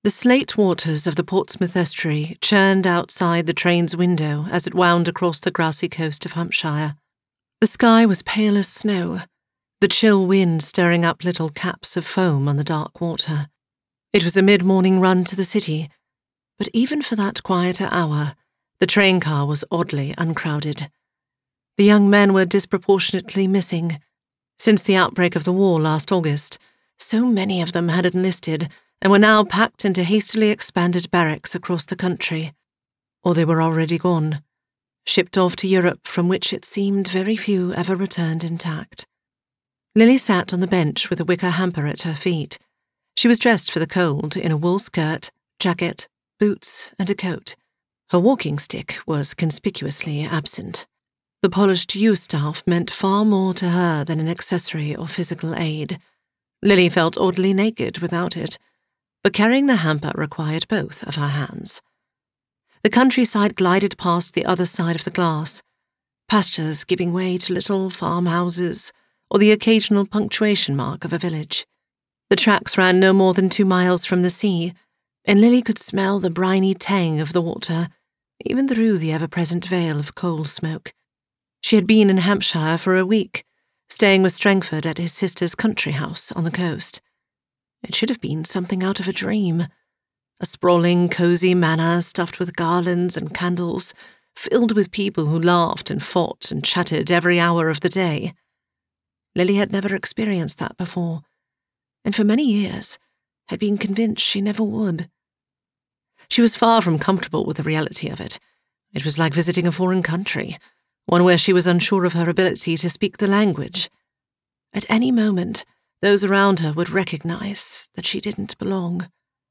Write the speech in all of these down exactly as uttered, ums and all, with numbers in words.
The slate waters of the Portsmouth estuary churned outside the train's window as it wound across the grassy coast of Hampshire. The sky was pale as snow, the chill wind stirring up little caps of foam on the dark water. It was a mid-morning run to the city, but even for that quieter hour, the train car was oddly uncrowded. The young men were disproportionately missing. Since the outbreak of the war last August, so many of them had enlisted and were now packed into hastily expanded barracks across the country. Or they were already gone, shipped off to Europe, from which it seemed very few ever returned intact. Lily sat on the bench with a wicker hamper at her feet. She was dressed for the cold in a wool skirt, jacket, boots, and a coat. Her walking stick was conspicuously absent. The polished yew-staff meant far more to her than an accessory or physical aid. Lily felt oddly naked without it, but carrying the hamper required both of her hands. The countryside glided past the other side of the glass, pastures giving way to little farmhouses or the occasional punctuation mark of a village. The tracks ran no more than two miles from the sea, and Lily could smell the briny tang of the water, even through the ever-present veil of coal smoke. She had been in Hampshire for a week, staying with Strangford at his sister's country house on the coast. It should have been something out of a dream. A sprawling, cosy manor stuffed with garlands and candles, filled with people who laughed and fought and chatted every hour of the day. Lily had never experienced that before, and for many years had been convinced she never would. She was far from comfortable with the reality of it. It was like visiting a foreign country, one where she was unsure of her ability to speak the language. At any moment, those around her would recognize that she didn't belong.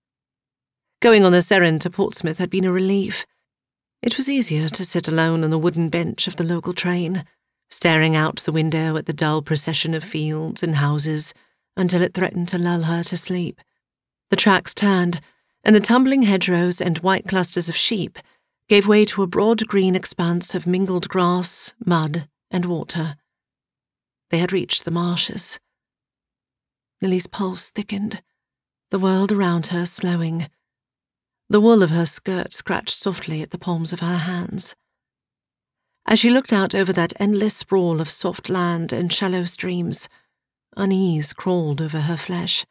Going on this errand to Portsmouth had been a relief. It was easier to sit alone on the wooden bench of the local train, staring out the window at the dull procession of fields and houses until it threatened to lull her to sleep. The tracks turned, and the tumbling hedgerows and white clusters of sheep gave way to a broad green expanse of mingled grass, mud, and water. They had reached the marshes. Lily's pulse thickened, the world around her slowing. The wool of her skirt scratched softly at the palms of her hands. As she looked out over that endless sprawl of soft land and shallow streams, unease crawled over her flesh.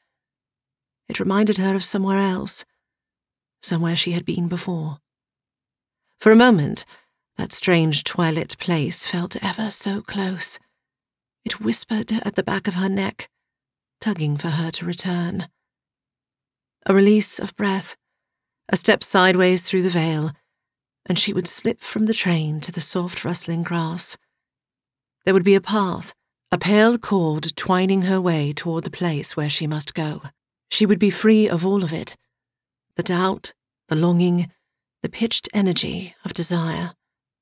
It reminded her of somewhere else, somewhere she had been before. For a moment, that strange twilit place felt ever so close. It whispered at the back of her neck, tugging for her to return. A release of breath, a step sideways through the veil, and she would slip from the train to the soft rustling grass. There would be a path, a pale cord twining her way toward the place where she must go. She would be free of all of it, the doubt, the longing, the pitched energy of desire.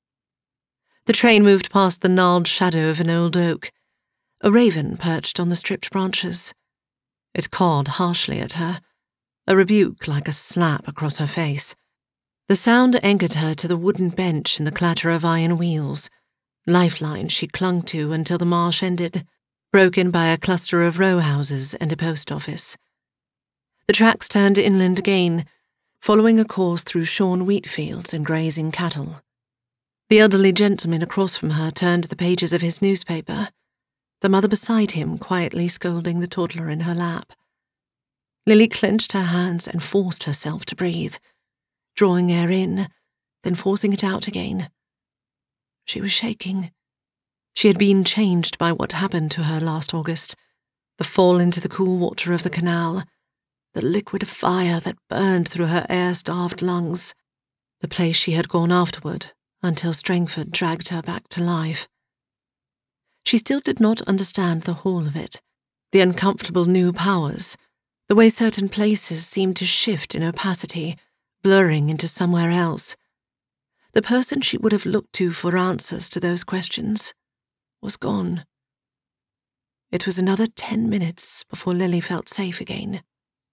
The train moved past the gnarled shadow of an old oak. A raven perched on the stripped branches. It cawed harshly at her, a rebuke like a slap across her face. The sound anchored her to the wooden bench and the clatter of iron wheels, lifeline she clung to until the marsh ended, broken by a cluster of row houses and a post office. The tracks turned inland again, following a course through shorn wheat fields and grazing cattle. The elderly gentleman across from her turned the pages of his newspaper, the mother beside him quietly scolding the toddler in her lap. Lily clenched her hands and forced herself to breathe, drawing air in, then forcing it out again. She was shaking. She had been changed by what happened to her last August, the fall into the cool water of the canal, the liquid fire that burned through her air-starved lungs, the place she had gone afterward until Strangford dragged her back to life. She still did not understand the whole of it, the uncomfortable new powers, the way certain places seemed to shift in opacity, blurring into somewhere else. The person she would have looked to for answers to those questions was gone. It was another ten minutes before Lily felt safe again.